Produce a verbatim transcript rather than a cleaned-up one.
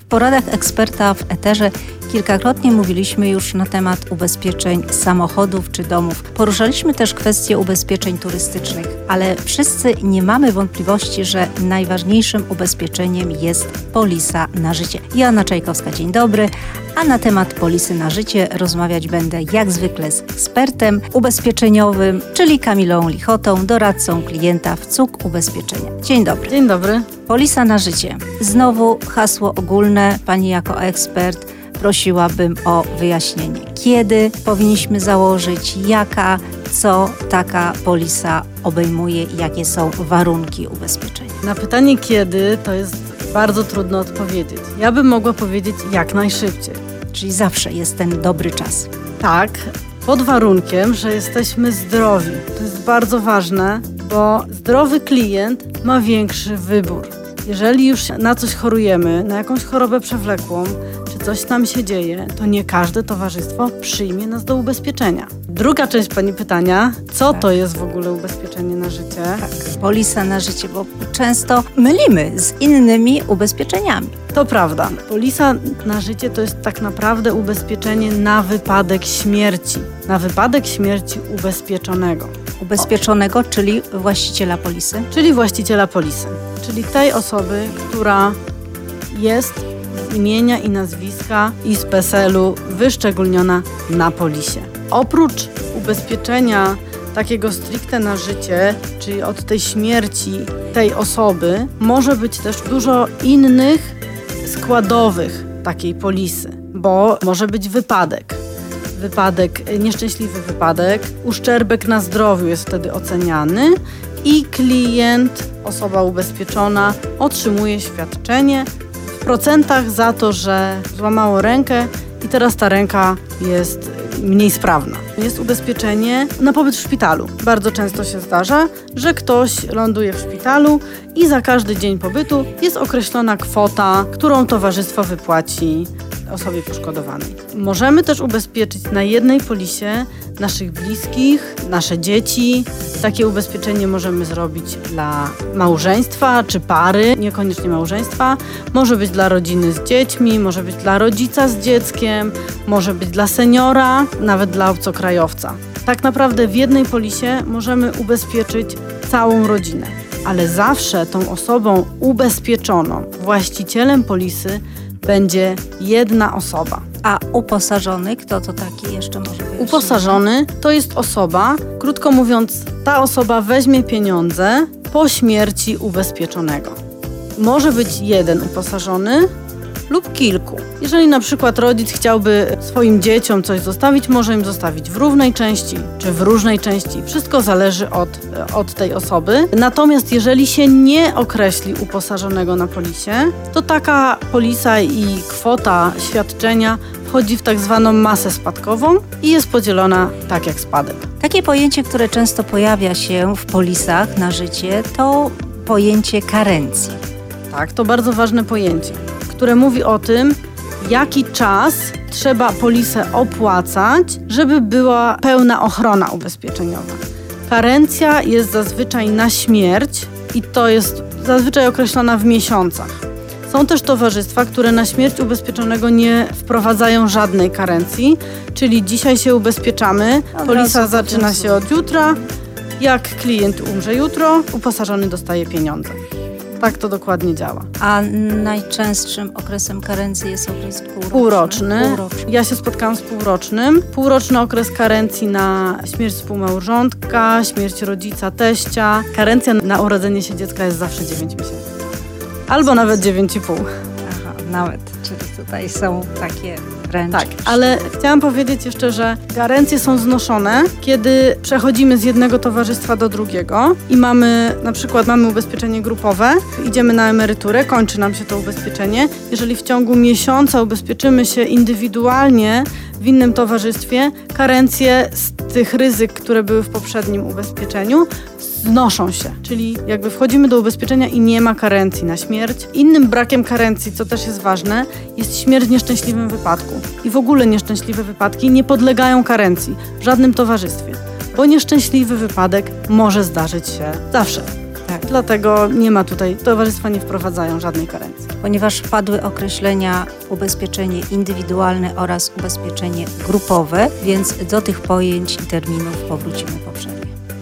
W poradach eksperta w eterze kilkakrotnie mówiliśmy już na temat ubezpieczeń samochodów czy domów. Poruszaliśmy też kwestię ubezpieczeń turystycznych, ale wszyscy nie mamy wątpliwości, że najważniejszym ubezpieczeniem jest polisa na życie. Joanna Czajkowska, dzień dobry. A na temat polisy na życie rozmawiać będę jak zwykle z ekspertem ubezpieczeniowym, czyli Kamilą Lichotą, doradcą klienta w C U K Ubezpieczenia. Dzień dobry. Dzień dobry. Polisa na życie. Znowu hasło ogólne. Pani jako ekspert prosiłabym o wyjaśnienie. Kiedy powinniśmy założyć, jaka, co taka polisa obejmuje i jakie są warunki ubezpieczenia? Na pytanie kiedy to jest bardzo trudno odpowiedzieć. Ja bym mogła powiedzieć jak najszybciej. Czyli zawsze jest ten dobry czas. Tak, pod warunkiem, że jesteśmy zdrowi. To jest bardzo ważne, bo zdrowy klient ma większy wybór. Jeżeli już na coś chorujemy, na jakąś chorobę przewlekłą, czy coś nam się dzieje, to nie każde towarzystwo przyjmie nas do ubezpieczenia. Druga część Pani pytania, co tak. to jest w ogóle ubezpieczenie na życie? Tak, polisa na życie, bo często mylimy z innymi ubezpieczeniami. To prawda. Polisa na życie to jest tak naprawdę ubezpieczenie na wypadek śmierci. Na wypadek śmierci ubezpieczonego. Ubezpieczonego, o. czyli właściciela polisy? Czyli właściciela polisy. Czyli tej osoby, która jest z imienia i nazwiska i z PESEL-u wyszczególniona na polisie. Oprócz ubezpieczenia takiego stricte na życie, czyli od tej śmierci tej osoby, może być też dużo innych składowych takiej polisy, bo może być wypadek. Wypadek, nieszczęśliwy wypadek, uszczerbek na zdrowiu jest wtedy oceniany i klient, osoba ubezpieczona otrzymuje świadczenie w procentach za to, że złamało rękę i teraz ta ręka jest mniej sprawna. Jest ubezpieczenie na pobyt w szpitalu. Bardzo często się zdarza, że ktoś ląduje w szpitalu i za każdy dzień pobytu jest określona kwota, którą towarzystwo wypłaci osobie poszkodowanej. Możemy też ubezpieczyć na jednej polisie naszych bliskich, nasze dzieci. Takie ubezpieczenie możemy zrobić dla małżeństwa czy pary, niekoniecznie małżeństwa. Może być dla rodziny z dziećmi, może być dla rodzica z dzieckiem, może być dla seniora, nawet dla obcokrajowca. Tak naprawdę w jednej polisie możemy ubezpieczyć całą rodzinę, ale zawsze tą osobą ubezpieczoną, właścicielem polisy będzie jedna osoba. A uposażony, kto to taki jeszcze może być? Uposażony to jest osoba, krótko mówiąc, ta osoba weźmie pieniądze po śmierci ubezpieczonego. Może być jeden uposażony lub kilku. Jeżeli na przykład rodzic chciałby swoim dzieciom coś zostawić, może im zostawić w równej części czy w różnej części. Wszystko zależy od, od tej osoby. Natomiast jeżeli się nie określi uposażonego na polisie, to taka polisa i kwota świadczenia wchodzi w tak zwaną masę spadkową i jest podzielona tak jak spadek. Takie pojęcie, które często pojawia się w polisach na życie, to pojęcie karencji. Tak, to bardzo ważne pojęcie, które mówi o tym, jaki czas trzeba polisę opłacać, żeby była pełna ochrona ubezpieczeniowa. Karencja jest zazwyczaj na śmierć i to jest zazwyczaj określona w miesiącach. Są też towarzystwa, które na śmierć ubezpieczonego nie wprowadzają żadnej karencji, czyli dzisiaj się ubezpieczamy, polisa zaczyna się od jutra, jak klient umrze jutro, uposażony dostaje pieniądze. Tak to dokładnie działa. A najczęstszym okresem karencji jest okres półroczny? Półroczny. półroczny. Ja się spotkałam z półrocznym. Półroczny okres karencji na śmierć współmałżonka, śmierć rodzica, teścia. Karencja na urodzenie się dziecka jest zawsze dziewięć miesięcy. Albo nawet dziewięć i pół. Aha, nawet. Czyli tutaj są takie wręcz. Tak, ale chciałam powiedzieć jeszcze, że karencje są znoszone, kiedy przechodzimy z jednego towarzystwa do drugiego i mamy, na przykład mamy ubezpieczenie grupowe, idziemy na emeryturę, kończy nam się to ubezpieczenie. Jeżeli w ciągu miesiąca ubezpieczymy się indywidualnie w innym towarzystwie, karencje z tych ryzyk, które były w poprzednim ubezpieczeniu, znoszą się, czyli jakby wchodzimy do ubezpieczenia i nie ma karencji na śmierć. Innym brakiem karencji, co też jest ważne, jest śmierć w nieszczęśliwym wypadku. I w ogóle nieszczęśliwe wypadki nie podlegają karencji w żadnym towarzystwie, bo nieszczęśliwy wypadek może zdarzyć się zawsze. Tak. Dlatego nie ma tutaj, towarzystwa nie wprowadzają żadnej karencji. Ponieważ padły określenia ubezpieczenie indywidualne oraz ubezpieczenie grupowe, więc do tych pojęć i terminów powrócimy po przerwie.